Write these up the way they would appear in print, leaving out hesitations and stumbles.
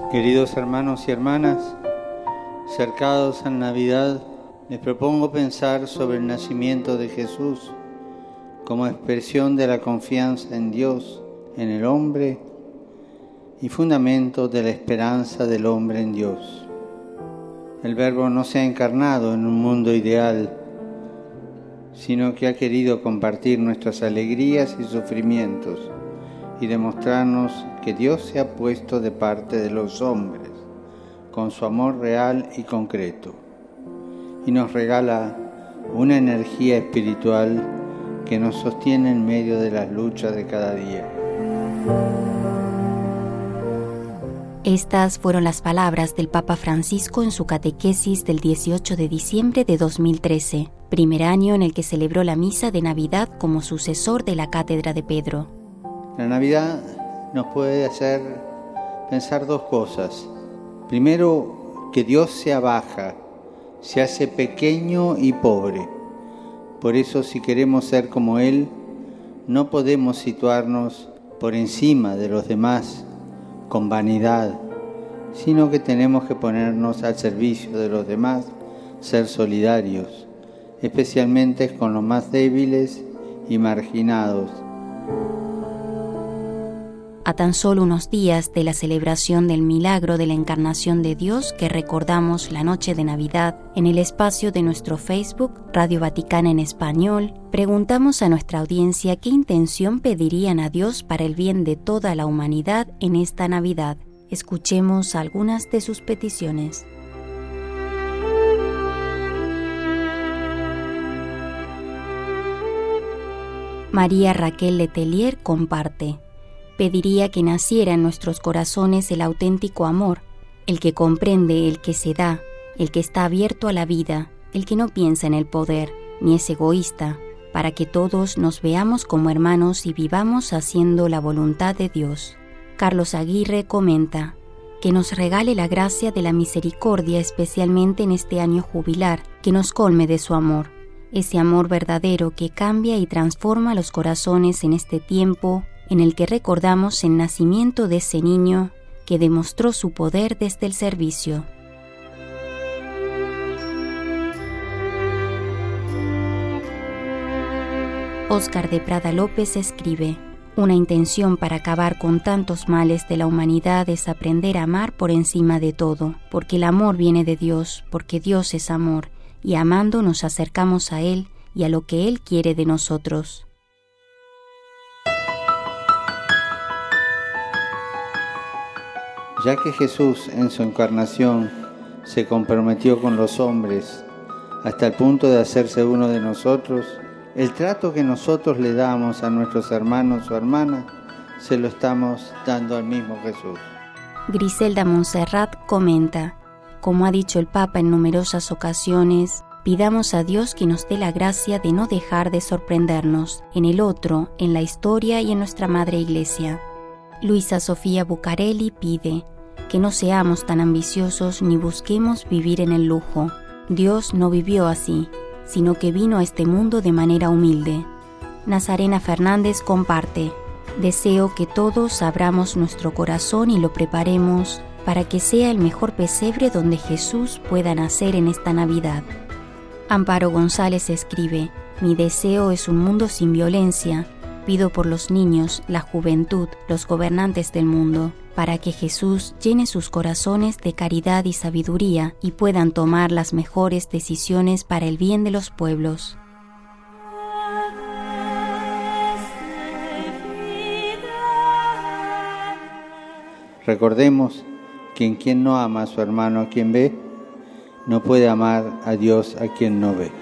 Queridos hermanos y hermanas, cercados a Navidad, les propongo pensar sobre el nacimiento de Jesús como expresión de la confianza en Dios, en el hombre y fundamento de la esperanza del hombre en Dios. El Verbo no se ha encarnado en un mundo ideal, sino que ha querido compartir nuestras alegrías y sufrimientos y demostrarnos que Dios se ha puesto de parte de los hombres con su amor real y concreto, y nos regala una energía espiritual que nos sostiene en medio de las luchas de cada día. Estas fueron las palabras del Papa Francisco en su catequesis del 18 de diciembre de 2013, primer año en el que celebró la misa de Navidad como sucesor de la Cátedra de Pedro. La Navidad nos puede hacer pensar dos cosas. Primero, que Dios se abaja, se hace pequeño y pobre. Por eso, si queremos ser como Él, no podemos situarnos por encima de los demás con vanidad, sino que tenemos que ponernos al servicio de los demás, ser solidarios, especialmente con los más débiles y marginados. A tan solo unos días de la celebración del milagro de la encarnación de Dios que recordamos la noche de Navidad, en el espacio de nuestro Facebook, Radio Vaticana en Español, preguntamos a nuestra audiencia qué intención pedirían a Dios para el bien de toda la humanidad en esta Navidad. Escuchemos algunas de sus peticiones. María Raquel Letelier comparte: pediría que naciera en nuestros corazones el auténtico amor, el que comprende, el que se da, el que está abierto a la vida, el que no piensa en el poder, ni es egoísta, para que todos nos veamos como hermanos y vivamos haciendo la voluntad de Dios. Carlos Aguirre comenta: que nos regale la gracia de la misericordia, especialmente en este año jubilar, que nos colme de su amor, ese amor verdadero que cambia y transforma los corazones en este tiempo en el que recordamos el nacimiento de ese niño que demostró su poder desde el servicio. Óscar de Prada López escribe: una intención para acabar con tantos males de la humanidad es aprender a amar por encima de todo, porque el amor viene de Dios, porque Dios es amor, y amando nos acercamos a Él y a lo que Él quiere de nosotros. Ya que Jesús en su encarnación se comprometió con los hombres hasta el punto de hacerse uno de nosotros, el trato que nosotros le damos a nuestros hermanos o hermanas se lo estamos dando al mismo Jesús. Griselda Montserrat comenta: como ha dicho el Papa en numerosas ocasiones, pidamos a Dios que nos dé la gracia de no dejar de sorprendernos en el otro, en la historia y en nuestra Madre Iglesia. Luisa Sofía Bucarelli pide que no seamos tan ambiciosos ni busquemos vivir en el lujo. Dios no vivió así, sino que vino a este mundo de manera humilde. Nazarena Fernández comparte: deseo que todos abramos nuestro corazón y lo preparemos para que sea el mejor pesebre donde Jesús pueda nacer en esta Navidad. Amparo González escribe: mi deseo es un mundo sin violencia. Pido por los niños, la juventud, los gobernantes del mundo, para que Jesús llene sus corazones de caridad y sabiduría y puedan tomar las mejores decisiones para el bien de los pueblos. Recordemos que quien no ama a su hermano a quien ve, no puede amar a Dios a quien no ve.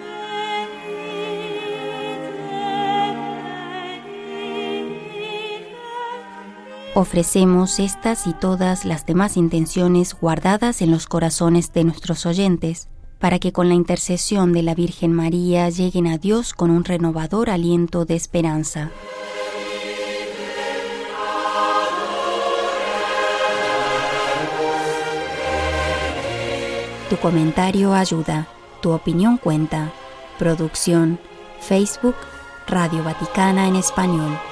Ofrecemos estas y todas las demás intenciones guardadas en los corazones de nuestros oyentes, para que con la intercesión de la Virgen María lleguen a Dios con un renovador aliento de esperanza. Tu comentario ayuda, tu opinión cuenta. Producción, Facebook, Radio Vaticana en Español.